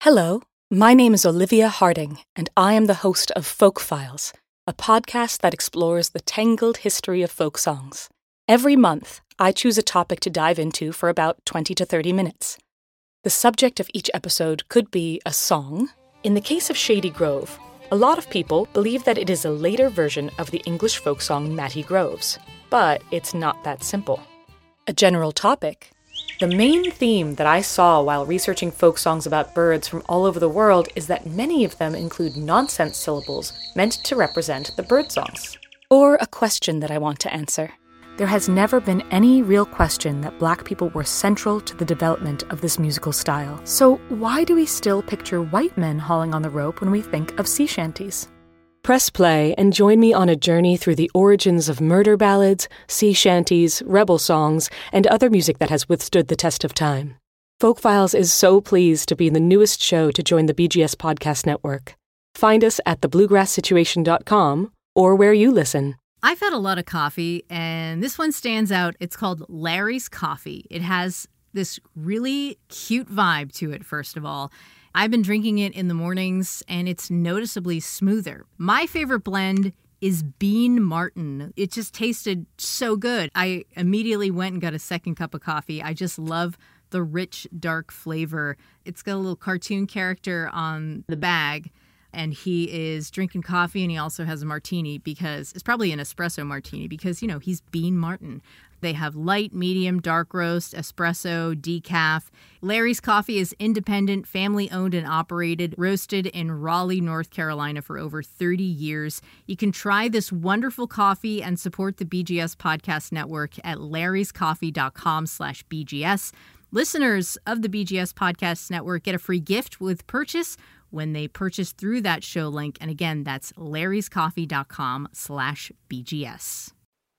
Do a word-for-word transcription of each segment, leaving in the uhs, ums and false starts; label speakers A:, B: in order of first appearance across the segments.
A: Hello, my name is Olivia Harding, and I am the host of Folk Files, a podcast that explores the tangled history of folk songs. Every month, I choose a topic to dive into for about twenty to thirty minutes. The subject of each episode could be a song. In the case of Shady Grove, a lot of people believe that it is a later version of the English folk song Matty Groves, but it's not that simple. A general topic. The main theme that I saw while researching folk songs about birds from all over the world is that many of them include nonsense syllables meant to represent the bird songs. Or a question that I want to answer. There has never been any real question that Black people were central to the development of this musical style. So why do we still picture white men hauling on the rope when we think of sea shanties? Press play and join me on a journey through the origins of murder ballads, sea shanties, rebel songs, and other music that has withstood the test of time. Folk Files is so pleased to be the newest show to join the B G S Podcast Network. Find us at the bluegrass situation dot com or where you listen.
B: I've had a lot of coffee, and this one stands out. It's called Larry's Coffee. It has this really cute vibe to it, first of all. I've been drinking it in the mornings, and it's noticeably smoother. My favorite blend is Bean Martin. It just tasted so good. I immediately went and got a second cup of coffee. I just love the rich, dark flavor. It's got a little cartoon character on the bag, and he is drinking coffee, and he also has a martini because it's probably an espresso martini because, you know, he's Bean Martin. They have light, medium, dark roast, espresso, decaf. Larry's Coffee is independent, family-owned and operated, roasted in Raleigh, North Carolina for over thirty years. You can try this wonderful coffee and support the B G S Podcast Network at larryscoffee.com slash BGS. Listeners of the B G S Podcast Network get a free gift with purchase when they purchase through that show link. And again, that's larryscoffee.com slash BGS.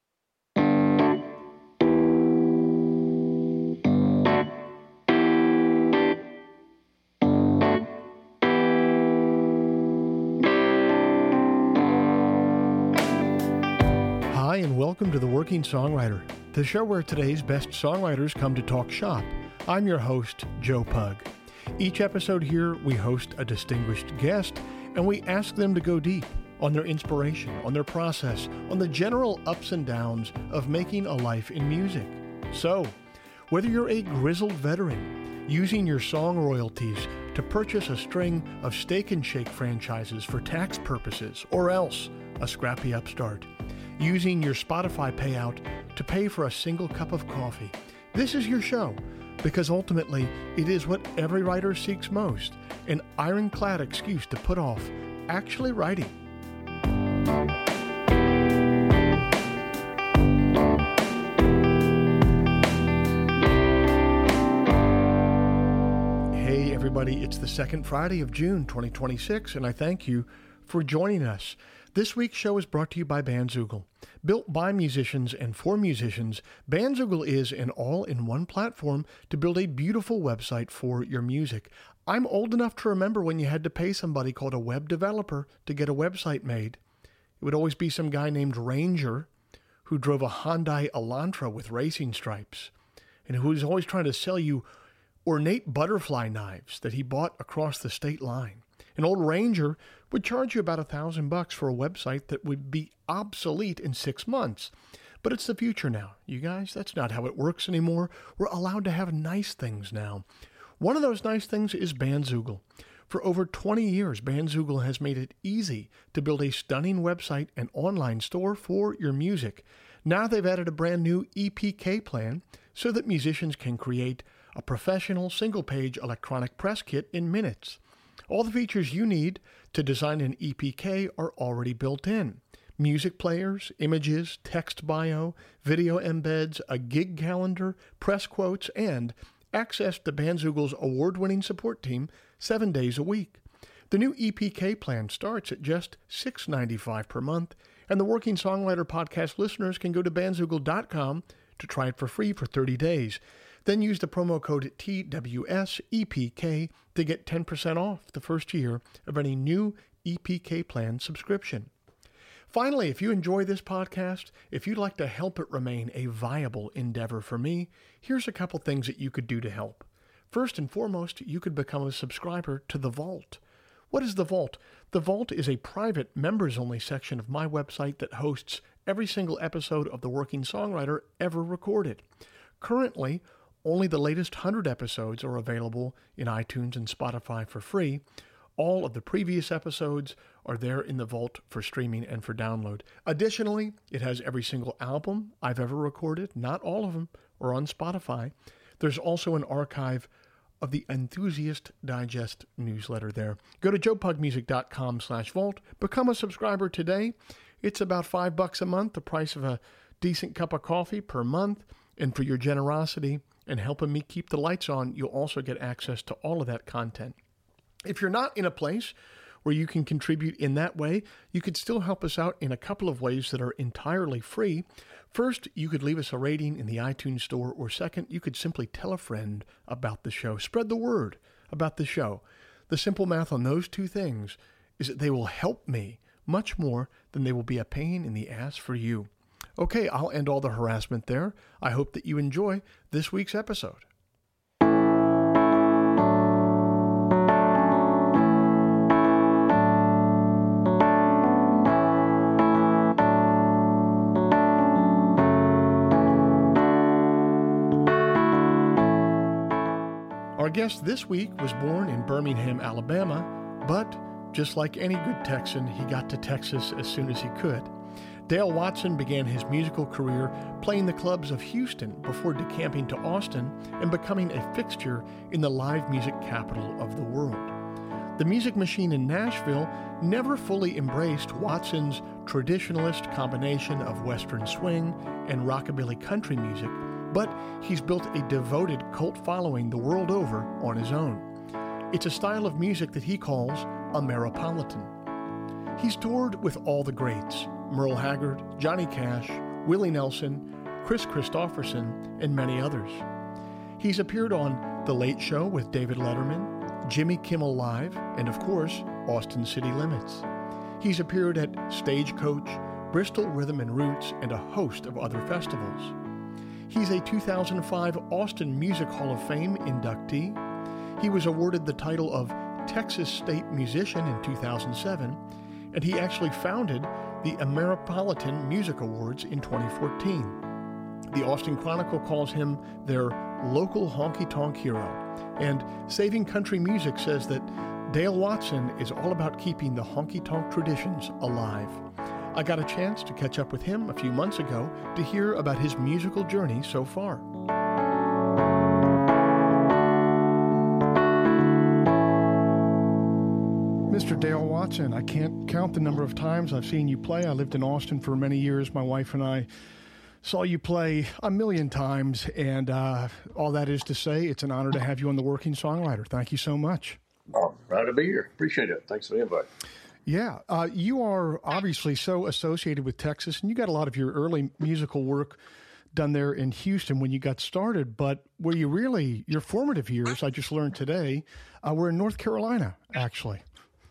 C: Hi, and welcome to The Working Songwriter, the show where today's best songwriters come to talk shop. I'm your host, Joe Pug. Each episode here, we host a distinguished guest, and we ask them to go deep on their inspiration, on their process, on the general ups and downs of making a life in music. So, whether you're a grizzled veteran using your song royalties to purchase a string of Steak and Shake franchises for tax purposes, or else a scrappy upstart using your Spotify payout to pay for a single cup of coffee, this is your show, because ultimately it is what every writer seeks most, an ironclad excuse to put off actually writing. Hey everybody, it's the second Friday of June twenty twenty-six, and I thank you for joining us. This week's show is brought to you by Bandzoogle. Built by musicians and for musicians, Bandzoogle is an all-in-one platform to build a beautiful website for your music. I'm old enough to remember when you had to pay somebody called a web developer to get a website made. It would always be some guy named Ranger who drove a Hyundai Elantra with racing stripes and who was always trying to sell you ornate butterfly knives that he bought across the state line. An old Ranger would charge you about a thousand bucks for a website that would be obsolete in six months. But it's the future now, you guys. That's not how it works anymore. We're allowed to have nice things now. One of those nice things is Bandzoogle. For over twenty years, Bandzoogle has made it easy to build a stunning website and online store for your music. Now they've added a brand new E P K plan so that musicians can create a professional single-page electronic press kit in minutes. All the features you need to design an E P K are already built in. Music players, images, text bio, video embeds, a gig calendar, press quotes, and access to Bandzoogle's award-winning support team seven days a week. The new E P K plan starts at just six dollars and ninety-five cents per month, and the Working Songwriter Podcast listeners can go to bandzoogle dot com to try it for free for thirty days. Then use the promo code T W S E P K to get ten percent off the first year of any new E P K plan subscription. Finally, if you enjoy this podcast, if you'd like to help it remain a viable endeavor for me, here's a couple things that you could do to help. First and foremost, you could become a subscriber to The Vault. What is The Vault? The Vault is a private, members-only section of my website that hosts every single episode of The Working Songwriter ever recorded. Currently, only the latest one hundred episodes are available in iTunes and Spotify for free. All of the previous episodes are there in the Vault for streaming and for download. Additionally, it has every single album I've ever recorded. Not all of them are on Spotify. There's also an archive of the Enthusiast Digest newsletter there. Go to joepugmusic.com slash vault. Become a subscriber today. It's about five bucks a month, the price of a decent cup of coffee per month. And for your generosity and helping me keep the lights on, you'll also get access to all of that content. If you're not in a place where you can contribute in that way, you could still help us out in a couple of ways that are entirely free. First, you could leave us a rating in the iTunes store, or second, you could simply tell a friend about the show. Spread the word about the show. The simple math on those two things is that they will help me much more than they will be a pain in the ass for you. Okay, I'll end all the harassment there. I hope that you enjoy this week's episode. Our guest this week was born in Birmingham, Alabama, but just like any good Texan, he got to Texas as soon as he could. Dale Watson began his musical career playing the clubs of Houston before decamping to Austin and becoming a fixture in the live music capital of the world. The music machine in Nashville never fully embraced Watson's traditionalist combination of Western swing and rockabilly country music, but he's built a devoted cult following the world over on his own. It's a style of music that he calls Ameripolitan. He's toured with all the greats, Merle Haggard, Johnny Cash, Willie Nelson, Chris Christopherson, and many others. He's appeared on The Late Show with David Letterman, Jimmy Kimmel Live, and of course, Austin City Limits. He's appeared at Stagecoach, Bristol Rhythm and Roots, and a host of other festivals. He's a two thousand five Austin Music Hall of Fame inductee. He was awarded the title of Texas State Musician in two thousand seven, and he actually founded the Ameripolitan Music Awards in twenty fourteen. The Austin Chronicle calls him their local honky-tonk hero, and Saving Country Music says that Dale Watson is all about keeping the honky-tonk traditions alive. I got a chance to catch up with him a few months ago to hear about his musical journey so far. Mister Dale Watson, I can't count the number of times I've seen you play. I lived in Austin for many years. My wife and I saw you play a million times, and uh, all that is to say, it's an honor to have you on The Working Songwriter. Thank you so much.
D: Oh, glad to be here. Appreciate it. Thanks for the invite.
C: Yeah, uh, you are obviously so associated with Texas, and you got a lot of your early musical work done there in Houston when you got started, but where you really, your formative years, I just learned today, uh, were in North Carolina, actually.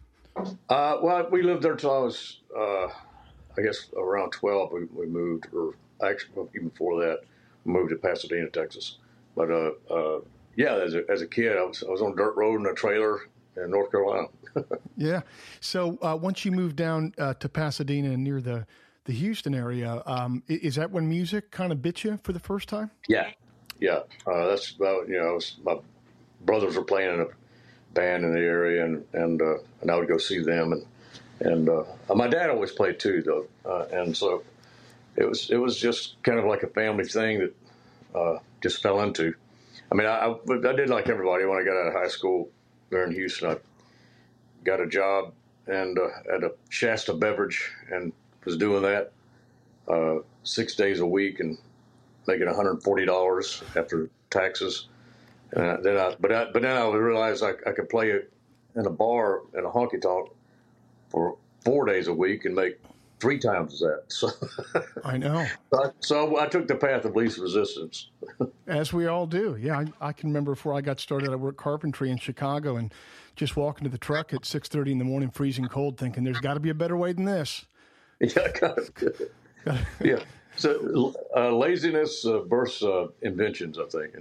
D: Uh, well, we lived there until I was, uh, I guess, around twelve. We, we moved, or actually, even before that, we moved to Pasadena, Texas. But, uh, uh, yeah, as a, as a kid, I was, I was on a dirt road in a trailer in North Carolina.
C: Yeah. So uh, once you moved down uh, to Pasadena and near the, the Houston area, um, is that when music kind of bit you for the first time?
D: Yeah. Yeah. Uh, that's about, you know, I was, my brothers were playing in a band in the area, and, and, uh, and I would go see them. And, and uh, my dad always played too, though. Uh, and so it was, it was just kind of like a family thing that uh, just fell into. I mean, I, I did like everybody when I got out of high school there in Houston. I got a job and uh, at a Shasta Beverage, and was doing that uh, six days a week and making one hundred forty dollars after taxes. And then I, but I, but then I realized I, I could play it in a bar in a honky tonk for four days a week and make three times that. So
C: I know.
D: So, so I took the path of least resistance.
C: As we all do. Yeah, I, I can remember before I got started, I worked carpentry in Chicago, and just walking to the truck at six thirty in the morning, freezing cold, thinking there's got to be a better way than this.
D: Yeah, kind of. Yeah. So uh, laziness uh, versus uh, inventions, I think, isn't it?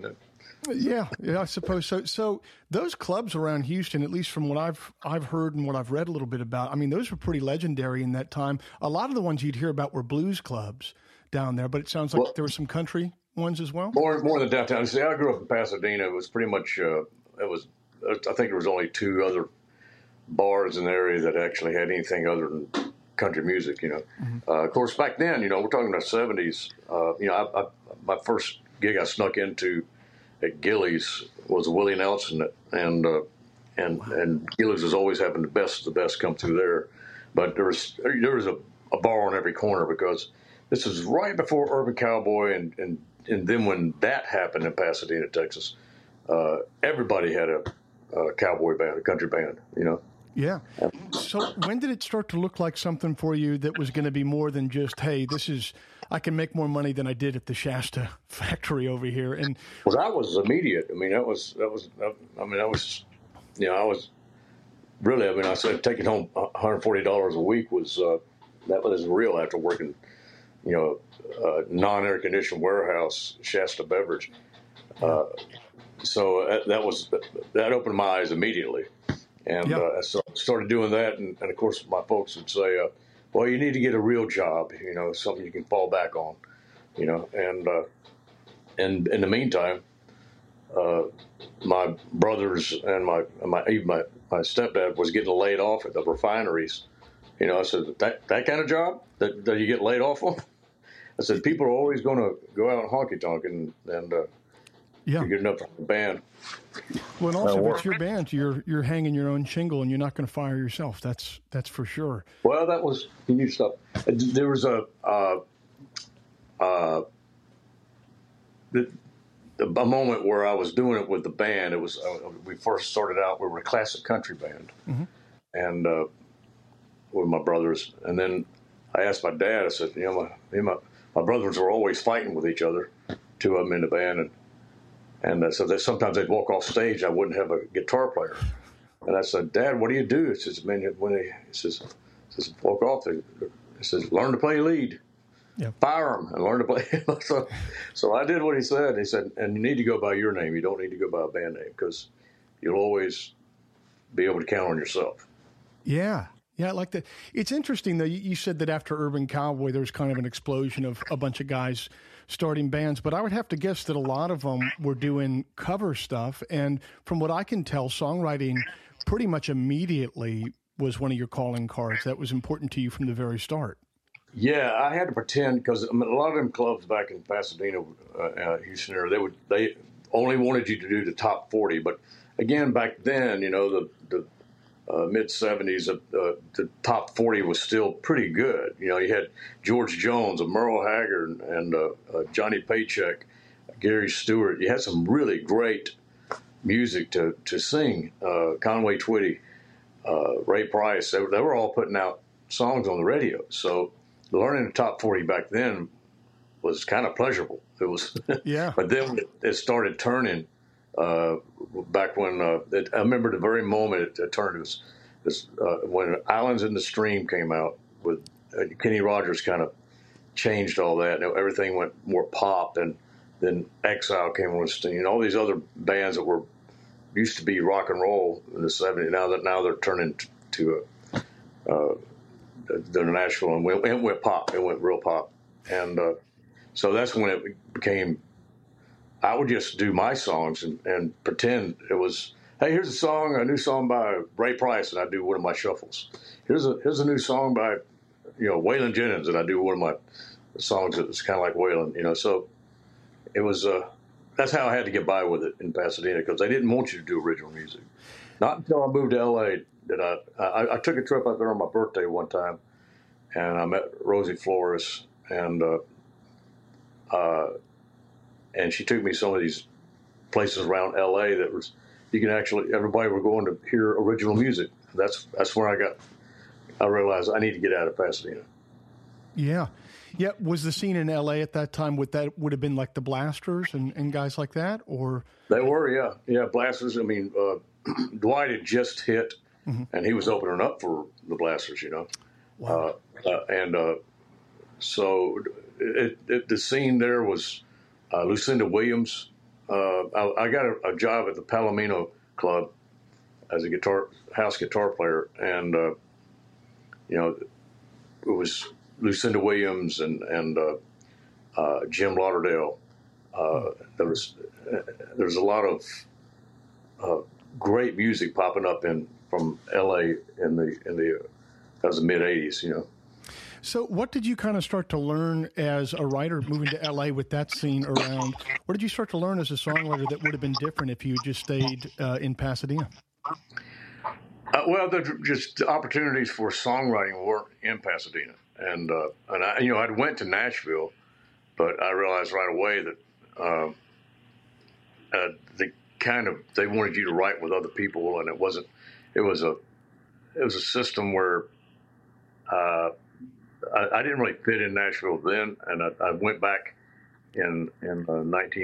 C: Yeah, yeah, I suppose so. So those clubs around Houston, at least from what I've I've heard and what I've read a little bit about, I mean, those were pretty legendary in that time. A lot of the ones you'd hear about were blues clubs down there, but it sounds like
D: Well,
C: there were some country ones as well.
D: more more than downtown. See, I grew up in Pasadena. It was pretty much. Uh, it was. I think there was only two other bars in the area that actually had anything other than country music. You know, mm-hmm. uh, of course, back then, you know, we're talking about seventies. Uh, you know, I, I, my first gig I snuck into at Gilley's was Willie Nelson, and uh, and wow. and Gilley's was always having the best of the best come through there. But there was there was a, a bar on every corner, because this was right before Urban Cowboy, and and, and then when that happened in Pasadena, Texas, uh, everybody had a, a cowboy band, a country band, you know.
C: Yeah. So when did it start to look like something for you that was going to be more than just, hey, this is, I can make more money than I did at the Shasta factory over here? And
D: well, that was immediate. I mean, that was, that was, I mean, that was, you know, I was really, I mean, I said taking home one hundred forty dollars a week was, uh, that was real after working, you know, uh, non-air conditioned warehouse, Shasta Beverage. Uh, so that, that was, that opened my eyes immediately. And yep. uh, I started doing that, and, and of course, my folks would say, uh, "Well, you need to get a real job, you know, something you can fall back on, you know." And uh, and in the meantime, uh, my brothers and my my even my, my stepdad was getting laid off at the refineries. You know, I said, "That that kind of job that, that you get laid off on?" I said, "People are always going to go out and honky tonk, and and uh,
C: yeah.
D: you're good enough for the band."
C: Well, and also, if it's your band, you're you're hanging your own shingle, and you're not going to fire yourself. That's that's for sure.
D: Well, that was. Can you stop? There was a uh, uh, a moment where I was doing it with the band. It was uh, we first started out. We were a classic country band, mm-hmm. and uh, with my brothers. And then I asked my dad. I said, you know, my me and my, my brothers were always fighting with each other. Two of them in the band, and. And uh, so that sometimes they'd walk off stage, I wouldn't have a guitar player. And I said, "Dad, what do you do?" He says, "Man, when they he says, he says walk off, he says, learn to play lead, yep. Fire them, and learn to play." so, so I did what he said. He said, "And you need to go by your name. You don't need to go by a band name, because you'll always be able to count on yourself."
C: Yeah. Yeah, I like that. It's interesting, though. You said that after Urban Cowboy, there was kind of an explosion of a bunch of guys starting bands, but I would have to guess that a lot of them were doing cover stuff. And from what I can tell, songwriting pretty much immediately was one of your calling cards. That was important to you from the very start.
D: Yeah, I had to pretend, because I mean, a lot of them clubs back in Pasadena, uh, uh, Houston area, they would they only wanted you to do the top forty. But again, back then, you know, the the Uh, mid seventies, uh, uh, the top forty was still pretty good. You know, you had George Jones, and Merle Haggard, and uh, uh, Johnny Paycheck, Gary Stewart. You had some really great music to to sing. Uh, Conway Twitty, uh, Ray Price, they, they were all putting out songs on the radio. So learning the top forty back then was kind of pleasurable. It was,
C: yeah.
D: But then it, it started turning. Uh, back when uh, it, I remember the very moment it, it turned, it was, it was uh, when Islands in the Stream came out with uh, Kenny Rogers, kind of changed all that. And everything went more pop, and then Exile came on the scene, and all these other bands that were used to be rock and roll in the seventies. Now that now they're turning to, to uh, uh, the Nashville, and went, it went pop. It went real pop, and uh, so that's when it became. I would just do my songs and, and pretend it was, hey, here's a song, a new song by Ray Price, and I do one of my shuffles. Here's a here's a new song by, you know, Waylon Jennings, and I do one of my songs that was kind of like Waylon, you know. So it was, uh, that's how I had to get by with it in Pasadena, because they didn't want you to do original music. Not until I moved to L A did I, I, I took a trip out there on my birthday one time, and I met Rosie Flores, and uh, uh, and she took me some of these places around L A that was, you can actually, everybody were going to hear original music. That's that's where I got, I realized I need to get out of Pasadena.
C: Yeah. Yeah. Was the scene in L A at that time, would that would have been like the Blasters and, and guys like that, or?
D: They were, yeah. Yeah, Blasters. I mean, uh, Dwight had just hit, mm-hmm. and he was opening up for the Blasters, you know. Wow. Uh, uh, and uh, so it, it, the scene there was, Uh, Lucinda Williams uh, I, I got a, a job at the Palomino Club as a guitar house guitar player, and uh, you know, it was Lucinda Williams and and uh, uh, Jim Lauderdale. Uh, there was uh, there was a lot of uh, great music popping up in from L A in the in the that was the mid eighties, you know.
C: So what did you kind of start to learn as a writer moving to L A with that scene around? What did you start to learn as a songwriter that would have been different if you had just stayed uh, in Pasadena?
D: Uh, well, the just opportunities for songwriting weren't in Pasadena, and uh, and I, you know, I went to Nashville, but I realized right away that uh, uh, the kind of they wanted you to write with other people, and it wasn't. It was a it was a system where. Uh, I, I didn't really fit in Nashville then, and I, I went back in in uh, nineteen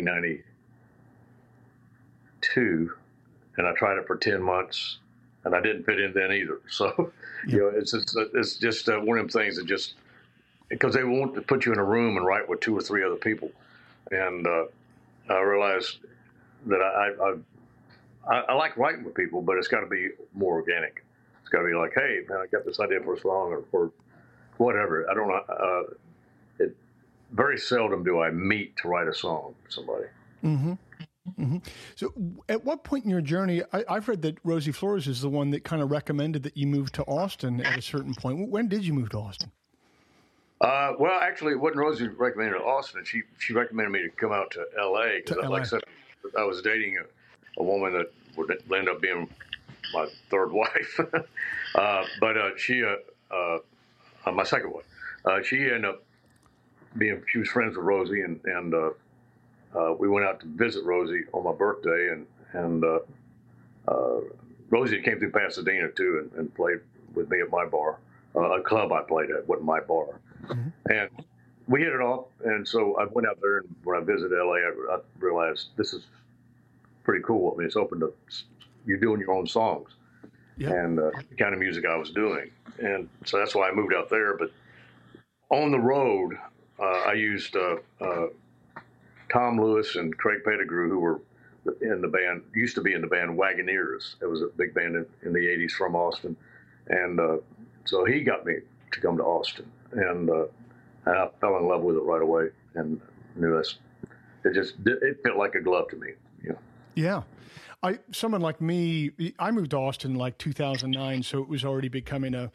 D: ninety-two, and I tried it for ten months, and I didn't fit in then either. So, yeah. you know, it's it's, it's just uh, one of them things that just because they want to put you in a room and write with two or three other people, and uh, I realized that I I, I I like writing with people, but it's got to be more organic. It's got to be like, hey, man, I got this idea for a song, or, or whatever. I don't know. Uh, it very seldom do I meet to write a song for somebody.
C: Mm-hmm. Mm-hmm. So, at what point in your journey, I, I've read that Rosie Flores is the one that kind of recommended that you move to Austin at a certain point. When did you move to Austin?
D: Uh, well, actually, it wasn't Rosie who recommended to Austin. She she recommended me to come out to L A because, like I said, I was dating a, a woman that would end up being my third wife. uh, but uh, she. Uh, uh, Uh, my second one. Uh, she ended up being, she was friends with Rosie, and, and uh, uh, we went out to visit Rosie on my birthday, and, and uh, uh, Rosie came through Pasadena, too, and, and played with me at my bar, uh, a club I played at, wasn't my bar. Mm-hmm. And we hit it off, and so I went out there, and when I visited L A, I, I realized this is pretty cool. I mean, it's open to, you're doing your own songs. Yep. And uh, the kind of music I was doing. And so that's why I moved out there. But on the road, uh, I used uh, uh, Tom Lewis and Craig Pettigrew, who were in the band, used to be in the band Wagoneers. It was a big band in, in the eighties from Austin. And uh, so he got me to come to Austin. And, uh, and I fell in love with it right away and knew that's, it just, it fit like a glove to me. You know?
C: Yeah. I, someone like me, I moved to Austin in like two thousand nine, so it was already becoming a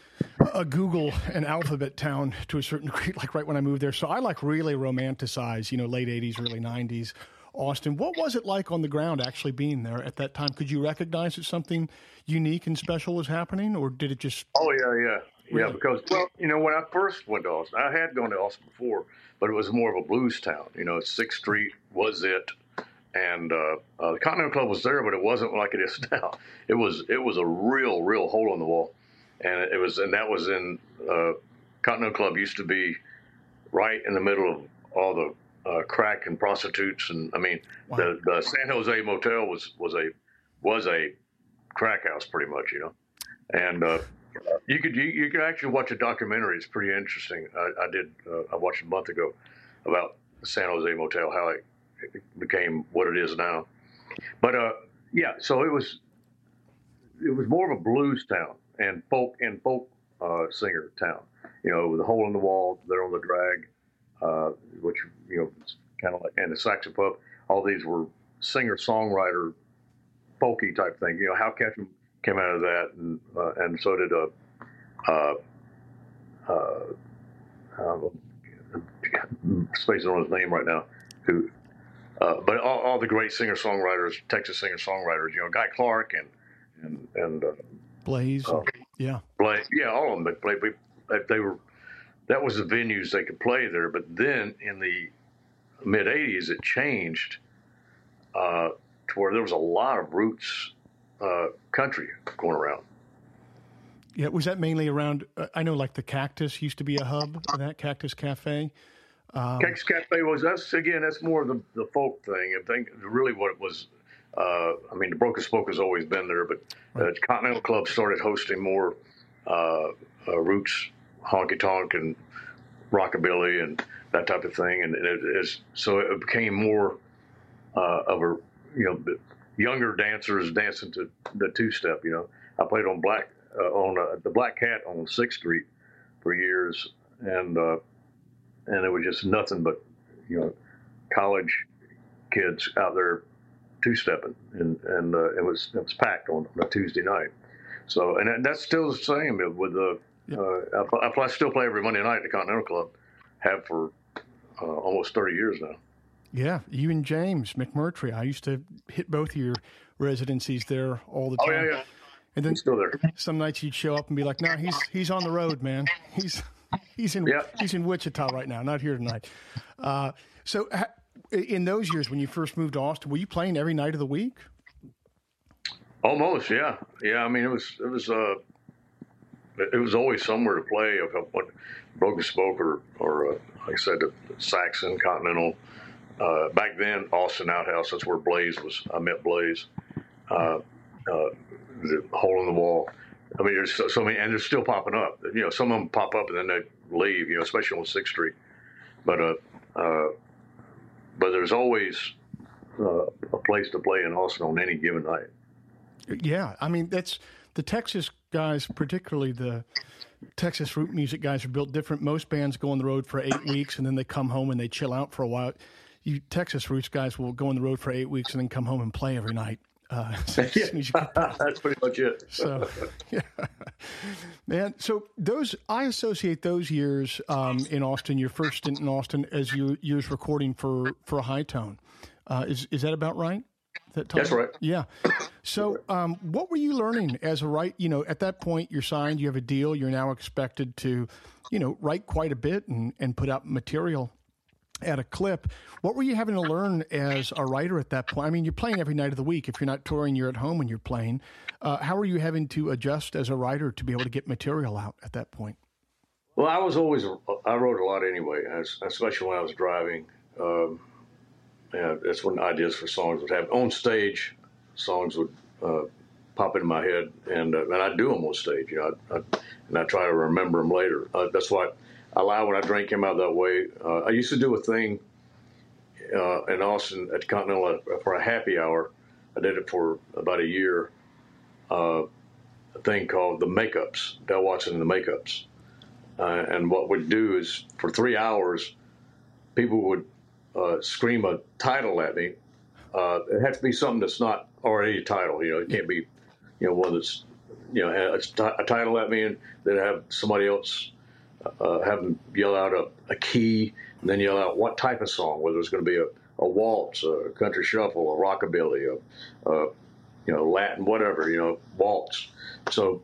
C: a Google and Alphabet town to a certain degree, like right when I moved there. So I like really romanticize, you know, late eighties, early nineties Austin. What was it like on the ground actually being there at that time? Could you recognize that something unique and special was happening, or did it just...
D: Oh, yeah, yeah. Really? Yeah, because, well, you know, when I first went to Austin, I had gone to Austin before, but it was more of a blues town. You know, sixth Street was it. And uh, uh, the Continental Club was there, but it wasn't like it is now. It was it was a real, real hole in the wall, and it was and that was in uh, Continental Club used to be right in the middle of all the uh, crack and prostitutes, and I mean wow. the, the San Jose Motel was was a was a crack house pretty much, you know, and uh, you could you, you could actually watch a documentary. It's pretty interesting. I, I did uh, I watched a month ago about the San Jose Motel, how it It became what it is now. But uh, yeah, so it was it was more of a blues town and folk and folk uh, singer town. You know, with a hole in the wall there on the drag, uh, which you know, kind of like, and the saxophone. All these were singer songwriter, folky type thing. You know, Hal Ketchum came out of that, and uh, and so did a. Uh, uh, uh, spacing on his name right now, who. Uh, but all, all the great singer-songwriters, Texas singer-songwriters, you know, Guy Clark and and and uh,
C: Blaze, uh, yeah,
D: Blaze, yeah, all of them. They played. They were. That was the venues they could play there. But then in the mid eighties, it changed uh, to where there was a lot of roots uh, country going around.
C: Yeah, was that mainly around? Uh, I know, like the Cactus used to be a hub of that Cactus Cafe. Um,
D: Cactus Cafe was that's again that's more of the, the folk thing. I think really what it was. Uh, I mean, the Broken Spoke has always been there, but uh, right. Continental Club started hosting more uh, uh, roots, honky tonk, and rockabilly, and that type of thing. And it is so it became more uh, of a you know younger dancers dancing to the two step. You know, I played on Black uh, on uh, the Black Cat on Sixth Street for years, and uh, and it was just nothing but you know college kids out there two stepping, and and uh, it was it was packed on a Tuesday night. So and that's still the same with the. Yeah. Uh, I, I still play every Monday night at the Continental Club. Have for uh, almost thirty years now.
C: Yeah, you and James McMurtry. I used to hit both of your residencies there all the time.
D: Oh yeah, yeah.
C: And then
D: he's still there.
C: Some nights you'd show up and be like, "No, he's he's on the road, man. He's he's in yeah. he's in Wichita right now, not here tonight." Uh, so, ha- in those years when you first moved to Austin, were you playing every night of the week?
D: Almost, yeah, yeah. I mean, it was it was uh, it was always somewhere to play. If I went Broken Spoke or or uh, like I said, the Saxon, Continental. Uh, back then, Austin Outhouse. That's where Blaze was. I met Blaze. Uh, uh, the Hole in the Wall. I mean, there's so, so many, and they're still popping up. You know, some of them pop up and then they leave. You know, especially on Sixth Street. But uh, uh, but there's always uh, a place to play in Austin on any given night.
C: Yeah, I mean that's the Texas guys, particularly the Texas root music guys, are built different. Most bands go on the road for eight weeks and then they come home and they chill out for a while. You Texas roots guys will go on the road for eight weeks and then come home and play every night. Uh, so
D: yeah, that's pretty much it.
C: So, yeah, man. So those I associate those years um, in Austin, your first stint in Austin, as your years recording for for a High Tone. Uh, is is that about right? That time?
D: That's right.
C: Yeah. So, um, what were you learning as a writer? You know, at that point, you're signed, you have a deal, you're now expected to, you know, write quite a bit and, and put out material at a clip. What were you having to learn as a writer at that point? I mean, you're playing every night of the week. If you're not touring, you're at home when you're playing. Uh, how are you having to adjust as a writer to be able to get material out at that point?
D: Well, I was always, I wrote a lot anyway, especially when I was driving. Um, yeah, that's when ideas for songs would happen. On stage, songs would uh, pop into my head, and uh, and I do them on stage, you know, I, I, and I try to remember them later. Uh, that's why I lie when I drink came out that way. Uh, I used to do a thing uh, in Austin at the Continental for a happy hour. I did it for about a year. Uh, a thing called the Makeups, Del Watson and the Makeups, uh, and what we'd do is for three hours, people would uh, scream a title at me. Uh, it had to be something that's not already a title. You know, it can't be, you know, one that's, you know, a, a title at me, and then have somebody else uh, have them yell out a, a key, and then yell out what type of song, whether it's going to be a, a waltz, a country shuffle, a rockabilly, a, a you know, Latin, whatever, you know, waltz. So,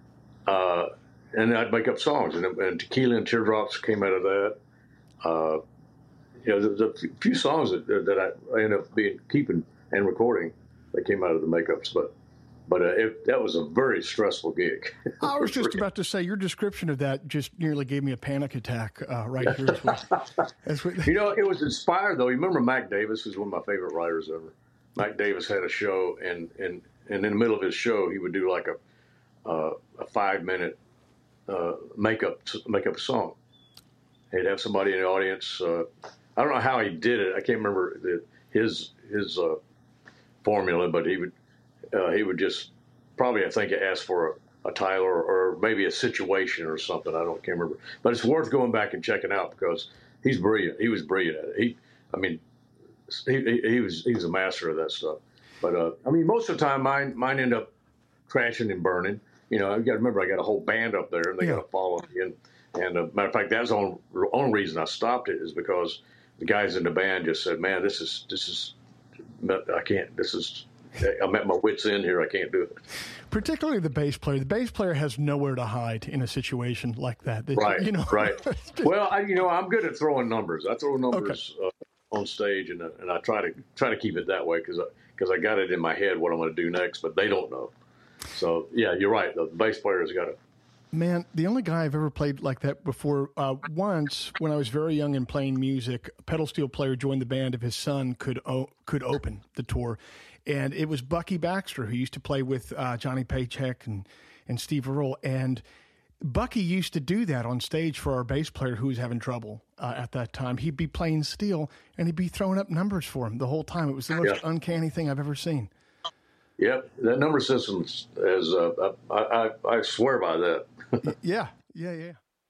D: uh, and I'd make up songs, and, and Tequila and Teardrops came out of that. Uh, you know, there's a few songs that, that I ended up being keeping and recording that came out of the Makeups, but but uh, it, that was a very stressful gig.
C: I was just about to say, your description of that just nearly gave me a panic attack uh, right here. As we, as we,
D: you know, it was inspired, though. You remember Mac Davis, who's one of my favorite writers ever. Mac Davis had a show, and, and, and in the middle of his show, he would do like a uh, a five-minute uh, makeup makeup song. He'd have somebody in the audience. Uh, I don't know how he did it. I can't remember the, his his uh, formula, but he would uh, he would just probably, I think, ask for a, a title or, or maybe a situation or something. I don't can't remember. But it's worth going back and checking out because he's brilliant. He was brilliant at it. He, I mean, he, he, he was he was a master of that stuff. But uh, I mean, most of the time, mine mine end up crashing and burning. You know, I got to remember I got a whole band up there, and they yeah. got to follow me. And and uh, matter of fact, that's the only, only reason I stopped it is because the guys in the band just said, "Man, this is this is I can't. This is I'm at my wit's end here. I can't do it."
C: Particularly the bass player. The bass player has nowhere to hide in a situation like that. They,
D: right.
C: You know,
D: right. Well, I, you know, I'm good at throwing numbers. I throw numbers okay. uh, on stage, and and I try to try to keep it that way because because I, I got it in my head what I'm going to do next, but they don't know. So yeah, you're right. The bass player has got it.
C: Man, the only guy I've ever played like that before, uh, once when I was very young and playing music, a pedal steel player joined the band if his son could o- could open the tour. And it was Bucky Baxter, who used to play with uh, Johnny Paycheck and, and Steve Earle. And Bucky used to do that on stage for our bass player who was having trouble uh, at that time. He'd be playing steel, and he'd be throwing up numbers for him the whole time. It was the most yeah. uncanny thing I've ever seen.
D: Yep, that number system is, uh, I, I, I swear by that.
C: yeah, yeah, yeah.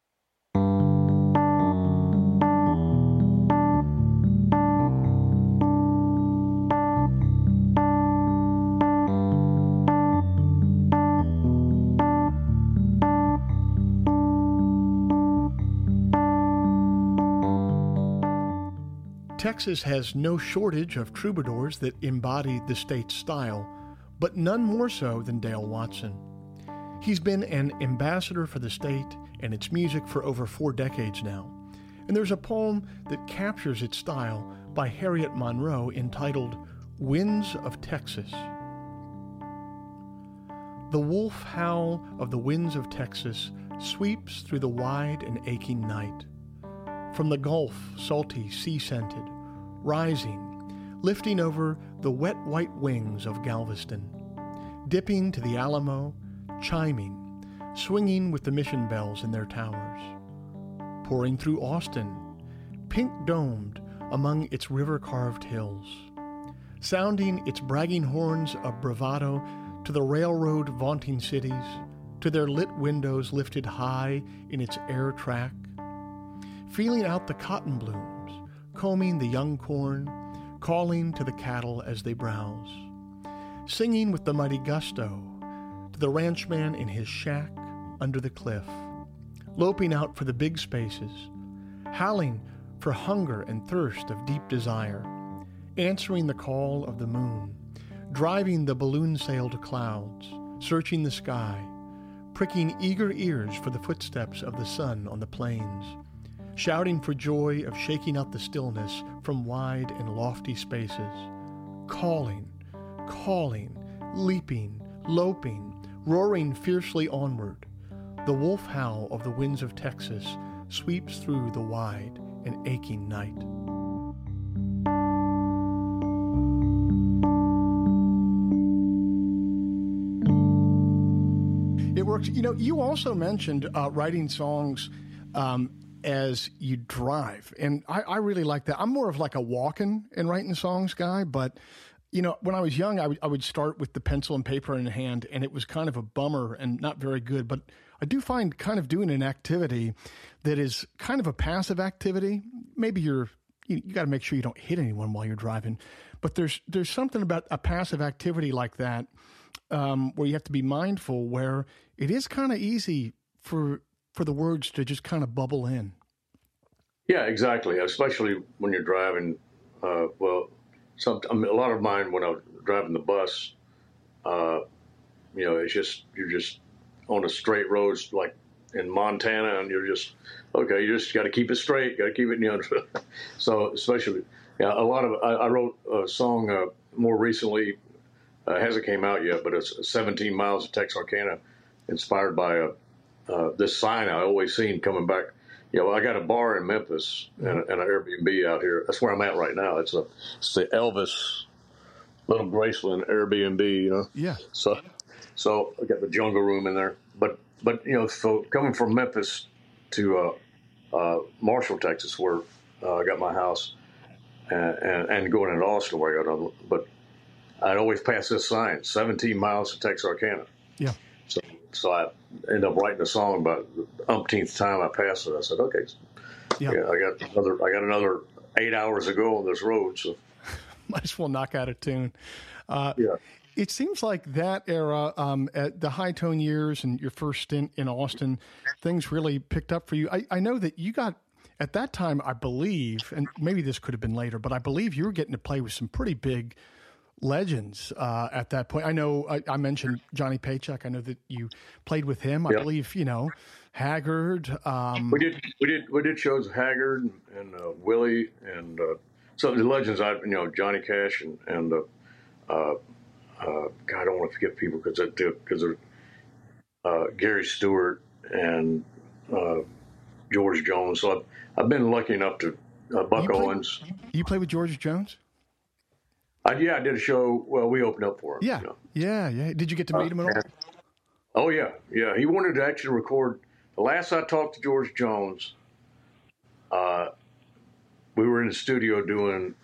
C: Texas has no shortage of troubadours that embody the state's style, but none more so than Dale Watson. He's been an ambassador for the state and its music for over four decades now, and there's a poem that captures its style by Harriet Monroe entitled Winds of Texas. The wolf howl of the winds of Texas sweeps through the wide and aching night. From the Gulf, salty, sea-scented, rising, lifting over the wet white wings of Galveston, dipping to the Alamo, chiming, swinging with the mission bells in their towers, pouring through Austin, pink-domed among its river-carved hills, sounding its bragging horns of bravado to the railroad vaunting cities, to their lit windows lifted high in its air track, feeling out the cotton blooms, combing the young corn, calling to the cattle as they browse, singing with the mighty gusto to the ranchman in his shack under the cliff, loping out for the big spaces, howling for hunger and thirst of deep desire, answering the call of the moon, driving the balloon-sailed clouds, searching the sky, pricking eager ears for the footsteps of the sun on the plains, shouting for joy of shaking out the stillness from wide and lofty spaces, calling, calling, leaping, loping, roaring fiercely onward. The wolf howl of the winds of Texas sweeps through the wide and aching night. It works. You know, you also mentioned uh, writing songs um, as you drive. And I, I really like that. I'm more of like a walking and writing songs guy, but you know, when I was young, I would, I would start with the pencil and paper in hand, and it was kind of a bummer and not very good. But I do find kind of doing an activity that is kind of a passive activity. Maybe you're, you, you got to make sure you don't hit anyone while you're driving, but there's, there's something about a passive activity like that um, where you have to be mindful, where it is kind of easy for for the words to just kind of bubble in.
D: Yeah, exactly. Especially when you're driving. Uh, well, some I mean, a lot of mine when I was driving the bus, uh, you know, it's just you're just on a straight roads like in Montana, and you're just okay. You just got to keep it straight. Got to keep it in the under. So especially, yeah, a lot of I, I wrote a song uh, more recently. Uh, hasn't came out yet, but it's seventeen miles of Texarkana, inspired by a. Uh, this sign I always seen coming back. You know, I got a bar in Memphis and, and an Airbnb out here. That's where I'm at right now. It's a it's the Elvis Little Graceland Airbnb. You know.
C: Yeah.
D: So, so I got the jungle room in there. But but you know, so coming from Memphis to uh, uh, Marshall, Texas, where uh, I got my house, and, and, and going into Austin where I got on. But I'd always pass this sign: seventeen miles to Texarkana.
C: Yeah.
D: So. So I ended up writing a song about the umpteenth time I passed it. I said, "Okay, yeah, yeah I got another. I got another eight hours to go on this road." So
C: might as well knock out a tune. Uh,
D: yeah,
C: it seems like that era, um, at the High Tone years and your first stint in Austin, things really picked up for you. I, I know that you got at that time, I believe, and maybe this could have been later, but I believe you were getting to play with some pretty big legends uh, at that point. I know I, I mentioned Johnny Paycheck. I know that you played with him. I yeah. believe, you know, Haggard. Um,
D: we did, we did, we did shows with Haggard and, and uh, Willie and uh, some of the legends. I, you know, Johnny Cash and and uh, uh, uh, God, I don't want to forget people because because of uh, Gary Stewart and uh, George Jones. So I've, I've been lucky enough to uh, Buck
C: you
D: Owens.
C: Played, you played with George Jones?
D: I, yeah, I did a show. Well, we opened up for him.
C: Yeah,
D: you know.
C: yeah, yeah. Did you get to meet him at all?
D: Oh yeah, yeah. He wanted to actually record the last I talked to George Jones, uh, we were in the studio doing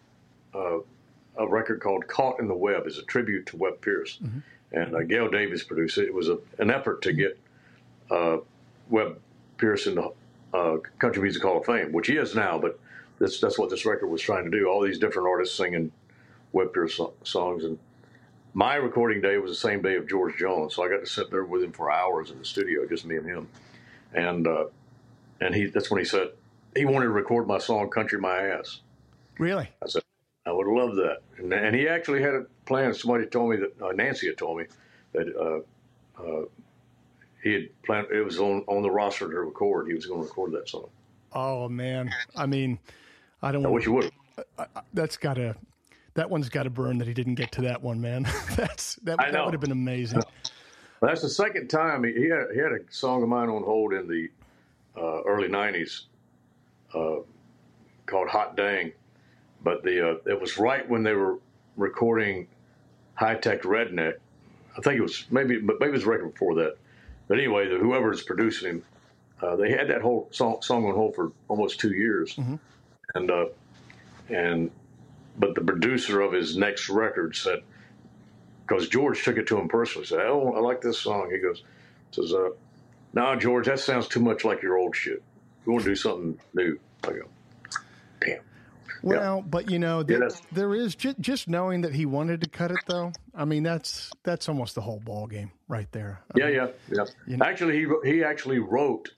D: uh, a record called "Caught in the Web." It's a tribute to Webb Pierce, mm-hmm. and uh, Gail Davis produced it. It was a, an effort to get uh, Webb Pierce in the uh, Country Music Hall of Fame, which he is now, but that's that's what this record was trying to do. All these different artists singing Webb Pierce so- songs, and my recording day was the same day of George Jones, so I got to sit there with him for hours in the studio, just me and him. And uh, and he that's when he said he wanted to record my song "Country My Ass."
C: Really?
D: I said I would love that, and, and he actually had a plan. Somebody told me that uh, Nancy had told me that uh, uh, he had planned. It was on, on the roster to record. He was going to record that song.
C: Oh man, I mean, I don't.
D: I wish you would.
C: That's got to. That one's got to burn that he didn't get to that one, man. That's that, that would have been amazing.
D: That's the second time he, he had he had a song of mine on hold in the uh, early nineties uh, called "Hot Dang," but the uh, it was right when they were recording High Tech Redneck. I think it was maybe maybe it was a record before that. But anyway, the, whoever's producing him, uh, they had that whole song, song on hold for almost two years, mm-hmm. and uh, and. But the producer of his next record said, because George took it to him personally, said, "Oh, I like this song." He goes, says, uh, "No, George, that sounds too much like your old shit. We want to do something new." I go, "Damn."
C: Well,
D: yeah.
C: but you know, there, yeah, there is just, just knowing that he wanted to cut it, though. I mean, that's that's almost the whole ball game right there. I
D: yeah,
C: mean,
D: yeah, yeah. You know? Actually, he he actually wrote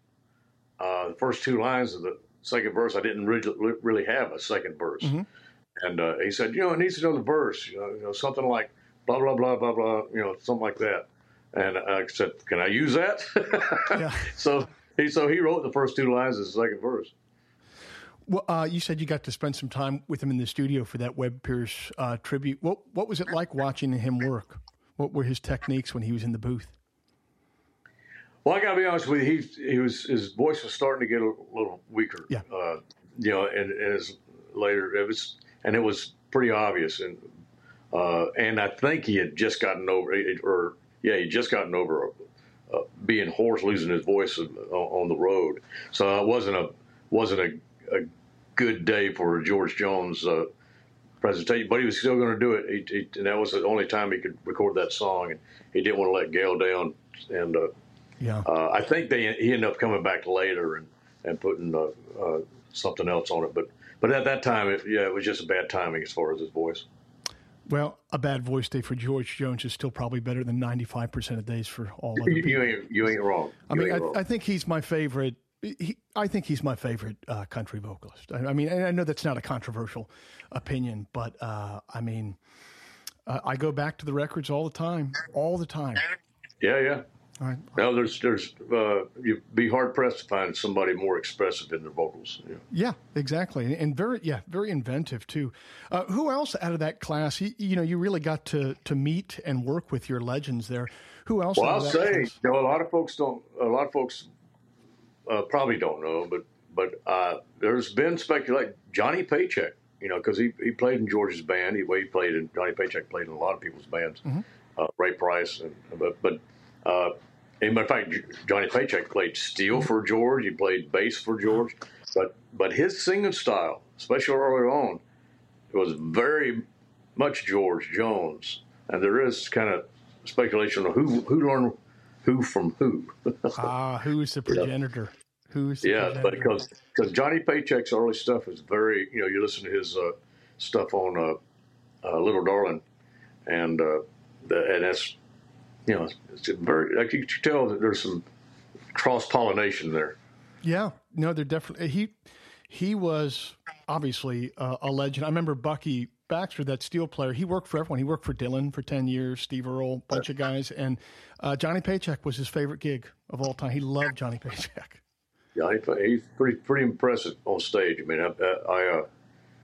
D: uh, the first two lines of the second verse. I didn't really, really have a second verse. Mm-hmm. And uh, he said, you know, it needs to know the verse, you know, you know, something like blah, blah, blah, blah, blah, you know, something like that. And I said, can I use that? Yeah. So he so he wrote the first two lines of the second verse.
C: Well, uh, you said you got to spend some time with him in the studio for that Webb Pierce uh, tribute. What what was it like watching him work? What were his techniques when he was in the booth?
D: Well, I got to be honest with you, he, he was his voice was starting to get a little weaker.
C: Yeah.
D: Uh, you know, and, and his later it was. And it was pretty obvious, and uh, and I think he had just gotten over, or yeah, he just gotten over uh, being hoarse, losing his voice on, on the road. So it wasn't a wasn't a, a good day for George Jones' uh, presentation, but he was still going to do it. He, he, and that was the only time he could record that song, and he didn't want to let Gail down. And uh,
C: yeah,
D: uh, I think they he ended up coming back later and and putting uh, uh, something else on it, but. But at that time, it, yeah, it was just a bad timing as far as his voice.
C: Well, a bad voice day for George Jones is still probably better than ninety-five percent of days for all other people.
D: You ain't, you ain't wrong. You
C: I mean,
D: I,
C: wrong. I think he's my favorite. He, I think he's my favorite uh, country vocalist. I, I mean, and I know that's not a controversial opinion, but uh, I mean, uh, I go back to the records all the time, all the time.
D: Yeah, yeah.
C: All right.
D: Well, there's, there's, uh, you'd be hard pressed to find somebody more expressive in their vocals. Yeah,
C: yeah, exactly, and very, yeah, very inventive too. Uh, who else out of that class? You, you know, you really got to to meet and work with your legends there. Who else?
D: Well, I'll say,
C: class?
D: you know, a lot of folks don't. A lot of folks uh, probably don't know, but but uh, there's been speculation. Johnny Paycheck, you know, because he, he played in George's band. He, he played in Johnny Paycheck played in a lot of people's bands. Mm-hmm. Uh, Ray Price, and but but. Uh, In fact, Johnny Paycheck played steel for George. He played bass for George. But but his singing style, especially early on, was very much George Jones. And there is kind of speculation on who who learned who from who.
C: Ah, uh, who's the progenitor? Yeah. Who's the
D: yeah,
C: progenitor?
D: but because because Johnny Paycheck's early stuff is very, you know, you listen to his uh, stuff on uh, uh, Little Darling, and uh, the, and that's. You know, it's very, like you can tell that there's some cross pollination there.
C: Yeah, no, they're definitely. He he was obviously uh, a legend. I remember Bucky Baxter, that steel player. He worked for everyone. He worked for Dylan for ten years, Steve Earle, a bunch of guys, and uh, Johnny Paycheck was his favorite gig of all time. He loved Johnny Paycheck.
D: Yeah, he, he's pretty pretty impressive on stage. I mean, I, I, uh,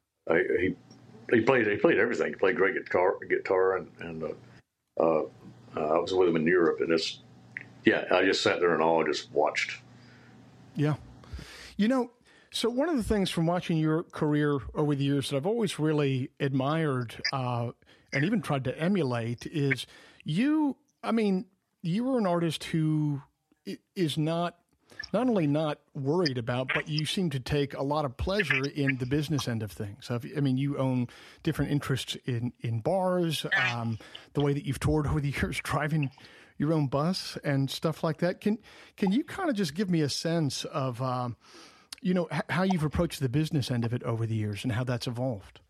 D: I he he played he played everything. He played great guitar guitar and and. Uh, uh, Uh, I was with him in Europe, and it's, yeah, I just sat there and all just watched.
C: Yeah. You know, so one of the things from watching your career over the years that I've always really admired uh, and even tried to emulate is you, I mean, you were an artist who is not not only not worried about, but you seem to take a lot of pleasure in the business end of things. So if, I mean, you own different interests in, in bars, um, the way that you've toured over the years, driving your own bus and stuff like that. Can can you kind of just give me a sense of, um, you know, h- how you've approached the business end of it over the years and how that's evolved?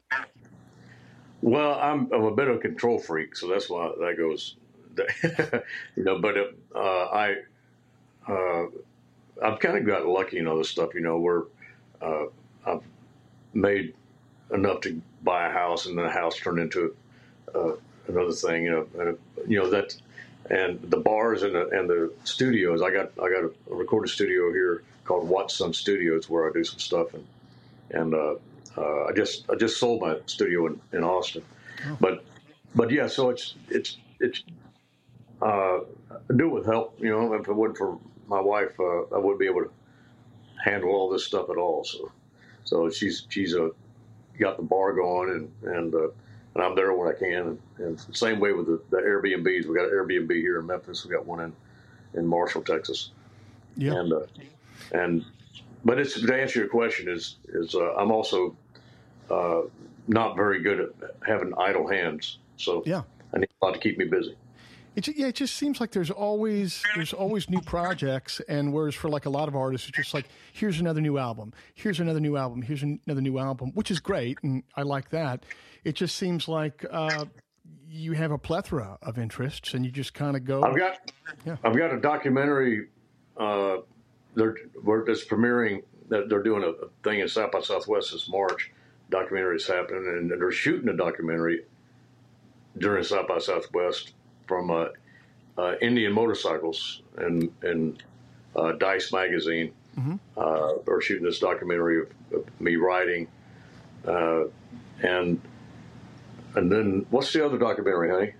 D: Well, I'm, I'm a bit of a control freak, so that's why that goes, you know, but it, uh, I, uh, I've kind of got lucky in other stuff, you know, where uh, I've made enough to buy a house and then a house turned into uh, another thing, you know, and, you know, that, and the bars and the, and the studios, I got, I got a, a recording studio here called Watson Studios where I do some stuff. And, and, uh, uh, I just, I just sold my studio in, in Austin, oh. but, but yeah, so it's, it's, it's, uh, I do it with help, you know, if it wasn't for my wife, uh, I wouldn't be able to handle all this stuff at all. So, so she's, she's a, got the bar going and, and, uh, and I'm there when I can. And, and same way with the, the Airbnbs. We got an Airbnb here in Memphis. We got one in, in Marshall, Texas. Yeah. And, uh, and, but it's, to answer your question is, is, uh, I'm also, uh, not very good at having idle hands. So yeah, I need a lot to keep me busy.
C: It, yeah, it just seems like there's always there's always new projects, and whereas for like a lot of artists, it's just like, here's another new album, here's another new album, here's another new album, which is great, and I like that. It just seems like uh, you have a plethora of interests, and you just kind of go.
D: I've got, yeah. I've got a documentary. Uh, they're where it's premiering. That they're doing a, a thing in South by Southwest this March. Documentary is happening, and they're shooting a documentary during South by Southwest from uh, uh, Indian motorcycles and and uh, Dice magazine. Mm-hmm. Uh, are shooting this documentary of, of me riding, uh, and and then what's the other documentary, honey?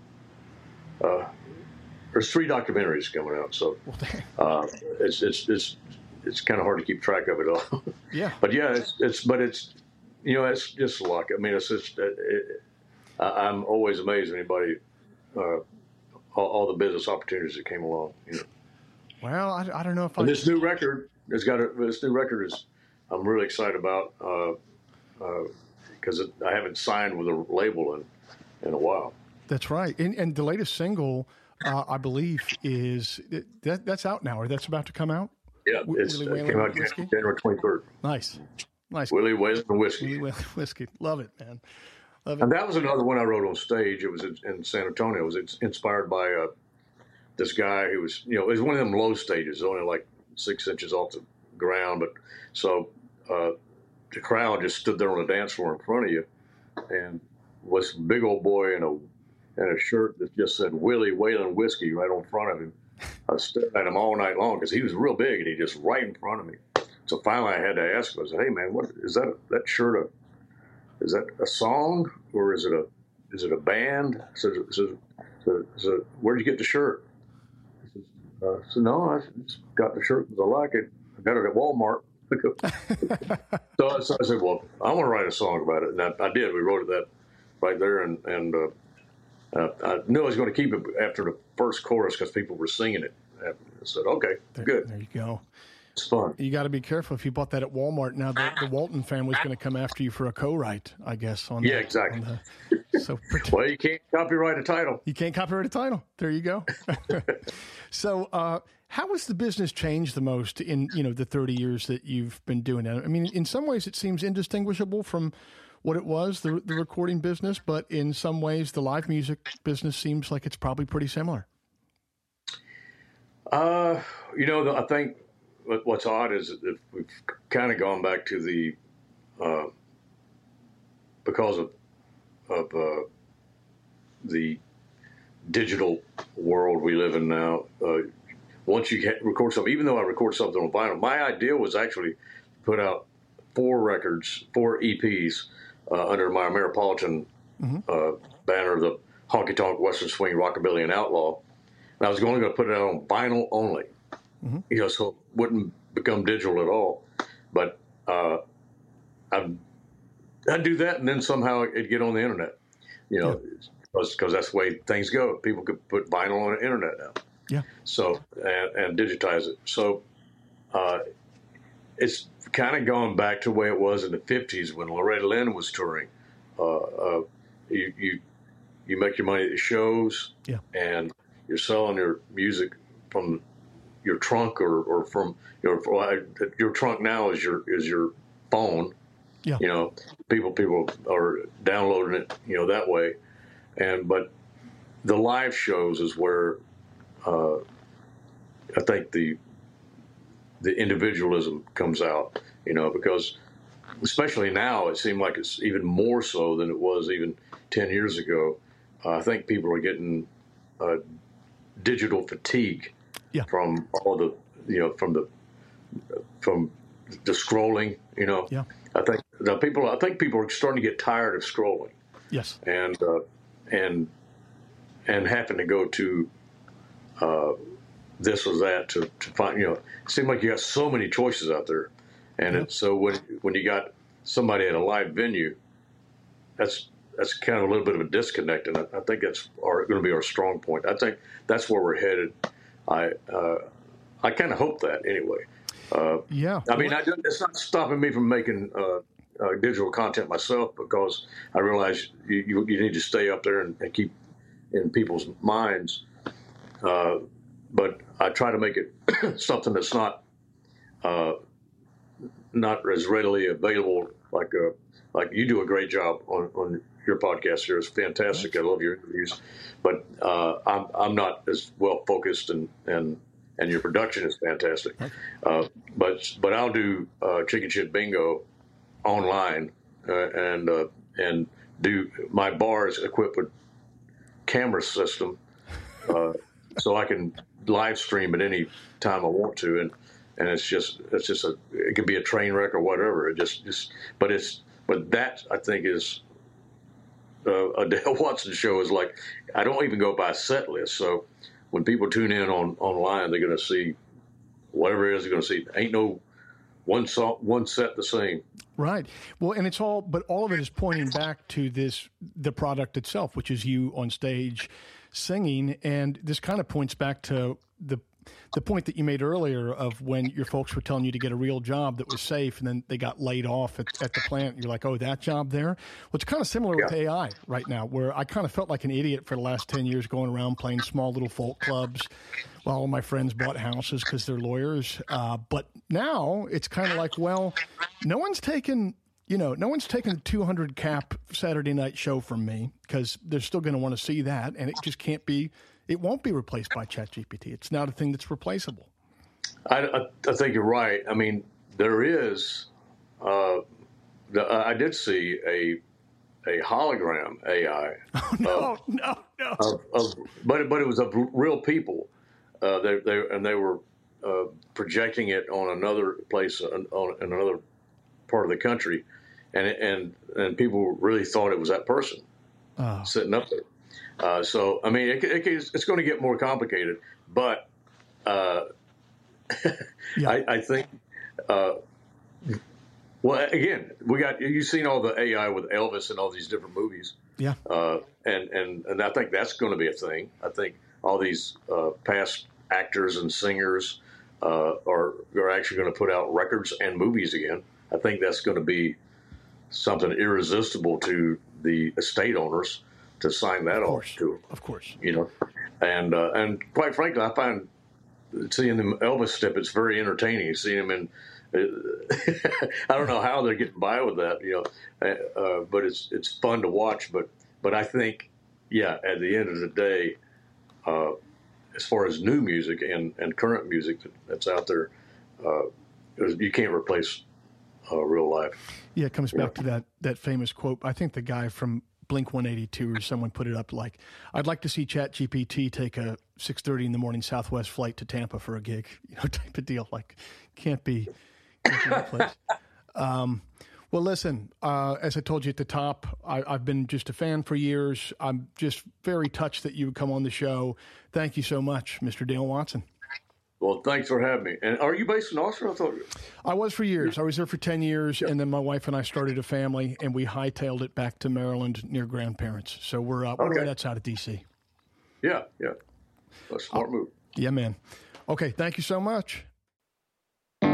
D: Uh, there's three documentaries coming out, so uh, it's it's it's it's kind of hard to keep track of it all. Yeah, but yeah, it's it's but it's you know it's just luck. I mean, it's just it, it, I'm always amazed when anybody. Uh, all, all the business opportunities that came along, you know.
C: Well, I, I don't know if I.
D: And this new record has got a, this new record is I'm really excited about because uh, uh, I haven't signed with a label in in a while.
C: That's right, and, and the latest single, uh, I believe, is that that's out now, or that's about to come out.
D: Yeah, w- it's, it came out Whiskey? January twenty-third.
C: Nice, nice.
D: Willie Whalen and Whiskey.
C: Willie Whalen Whiskey, love it, man.
D: And that was another one I wrote on stage. It was in, in San Antonio. It was inspired by uh, this guy who was, you know, it was one of them low stages, only like six inches off the ground. But so uh, the crowd just stood there on the dance floor in front of you, and was a big old boy in a in a shirt that just said Willie Whalen Whiskey right on front of him. I stared at him all night long because he was real big and he just right in front of me. So finally, I had to ask him. I said, "Hey, man, what is that? That shirt a?" Is that a song or is it a is it a band? So, so, so, so where'd you get the shirt? I said, uh, so no, I just got the shirt because I like it. I got it at Walmart. so, so I said, well, I want to write a song about it, and I, I did. We wrote it that right there, and and uh, uh, I knew I was going to keep it after the first chorus because people were singing it. I said, okay,
C: there,
D: good.
C: There you go.
D: It's fun.
C: You got to be careful if you bought that at Walmart. Now the, the Walton family's going to come after you for a co-write, I guess. On
D: yeah,
C: the,
D: exactly.
C: On the, so
D: well, you can't copyright a title.
C: You can't copyright a title. There you go. so, uh, how has the business changed the most in you know the thirty years that you've been doing it? I mean, in some ways, it seems indistinguishable from what it was, the the recording business, but in some ways, the live music business seems like it's probably pretty similar.
D: Uh, you know, I think. What's odd is that we've kind of gone back to the uh, because of of uh, the digital world we live in now. Uh, once you get, record something, even though I record something on vinyl, my idea was actually to put out four records, four E Ps uh, under my Ameripolitan mm-hmm. uh, banner, the Honky Tonk Western Swing Rockabilly and Outlaw. And I was only going to put it out on vinyl only. Mm-hmm. You know, so it wouldn't become digital at all. But uh, I'd, I'd do that, and then somehow it'd get on the internet. You know, because yeah. that's the way things go. People could put vinyl on the internet now.
C: Yeah.
D: So and, and digitize it. So uh, it's kind of gone back to the way it was in the fifties when Loretta Lynn was touring. Uh, uh, you, you you make your money at the shows,
C: yeah.
D: and you're selling your music from your trunk or, or from your your trunk now is your is your phone.
C: Yeah.
D: You know, people people are downloading it, you know, that way. And but the live shows is where uh, I think the the individualism comes out, you know, because especially now it seems like it's even more so than it was even ten years ago. Uh, I think people are getting uh, digital fatigue
C: yeah.
D: from all the, you know, from the from the scrolling, you know.
C: Yeah.
D: I think the people. I think people are starting to get tired of scrolling.
C: Yes.
D: And uh, and and having to go to uh, this or that to, to find. You know, it seems like you got so many choices out there, and
C: yeah.
D: it's, so when when you got somebody at a live venue, that's that's kind of a little bit of a disconnect, and I, I think that's our, going to be our strong point. I think that's where we're headed. I uh, I kind of hope that anyway. Uh,
C: yeah.
D: I mean, I, it's not stopping me from making uh, uh, digital content myself because I realize you, you, you need to stay up there and, and keep in people's minds. Uh, but I try to make it something that's not uh, not as readily available. Like uh, like you do a great job on, on your podcast here. It's fantastic. I love your interviews, but uh, I'm I'm not as well focused and and. And your production is fantastic, uh, but but I'll do uh, Chicken Shit Bingo online uh, and uh, and do my bar is equipped with camera system, uh, so I can live stream at any time I want to, and and it's just it's just a it could be a train wreck or whatever. It just just but it's but that I think is uh, a Dale Watson show is like I don't even go by a set list, so. When people tune in on online, they're going to see whatever it is they're going to see. Ain't no one song, one set the same.
C: Right. Well, and it's all, but all of it is pointing back to this, the product itself, which is you on stage singing. And this kind of points back to the the point that you made earlier of when your folks were telling you to get a real job that was safe, and then they got laid off at, at the plant. You're like, oh, that job there? Well, it's kind of similar yeah. with A I right now, where I kind of felt like an idiot for the last ten years going around playing small little folk clubs while all my friends bought houses because they're lawyers. Uh, but now it's kind of like, well, no one's taken... You know, no one's taking the two hundred cap Saturday night show from me because they're still going to want to see that, and it just can't be, it won't be replaced by ChatGPT. It's not a thing that's replaceable.
D: I, I, I think you're right. I mean, there is, uh, the, I did see a a hologram A I.
C: Oh, no,
D: uh,
C: no, no.
D: Of, of, but, but it was of real people. Uh, they, they, and they were uh, projecting it on another place, on, on in another part of the country. And and and people really thought it was that person oh. sitting up there. Uh, so I mean, it, it, it's going to get more complicated. But uh, yeah. I, I think, uh, well, again, we got you've seen all the A I with Elvis and all these different movies.
C: Yeah.
D: Uh, and and and I think that's going to be a thing. I think all these uh, past actors and singers uh, are are actually going to put out records and movies again. I think that's going to be something irresistible to the estate owners to sign that off to.
C: Of course.
D: You know, and uh, and quite frankly, I find seeing them Elvis step, it's very entertaining. Seeing him in, uh, I don't know how they're getting by with that, you know, uh, but it's it's fun to watch. But but I think, yeah, at the end of the day, uh, as far as new music and, and current music that's out there, uh, you can't replace Uh, real life.
C: Yeah, it comes back yeah. to that that famous quote. I think the guy from Blink one eighty-two or someone put it up like, I'd like to see ChatGPT take a six thirty in the morning Southwest flight to Tampa for a gig, you know, type of deal. Like, can't be, can't be replaced. um, well, listen, uh, as I told you at the top, I, I've been just a fan for years. I'm just very touched that you would come on the show. Thank you so much, Mister Dale Watson.
D: Well, thanks for having me. And are you based in Austin? I thought
C: I was for years. I was there for ten years, yeah. and then my wife and I started a family, and we hightailed it back to Maryland near grandparents. So we're, uh, we're
D: okay.
C: right outside of D C.
D: Yeah, yeah. That's a smart
C: uh,
D: move.
C: Yeah, man. Okay, thank you so much.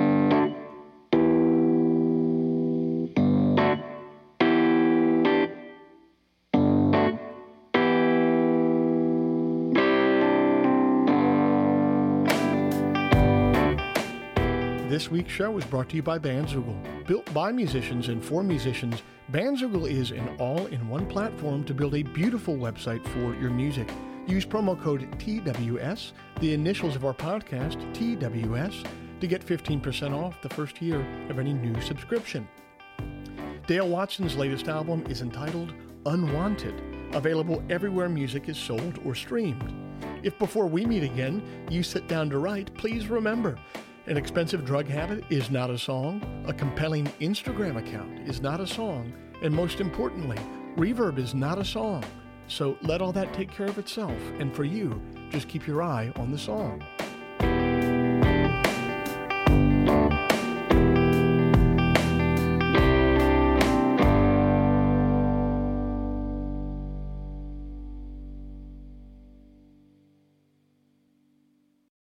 C: This week's show is brought to you by Bandzoogle. Built by musicians and for musicians, Bandzoogle is an all-in-one platform to build a beautiful website for your music. Use promo code T W S, the initials of our podcast, T W S, to get fifteen percent off the first year of any new subscription. Dale Watson's latest album is entitled Unwanted, available everywhere music is sold or streamed. If before we meet again, you sit down to write, please remember, an expensive drug habit is not a song, a compelling Instagram account is not a song, and most importantly, reverb is not a song. So let all that take care of itself, and for you, just keep your eye on the song.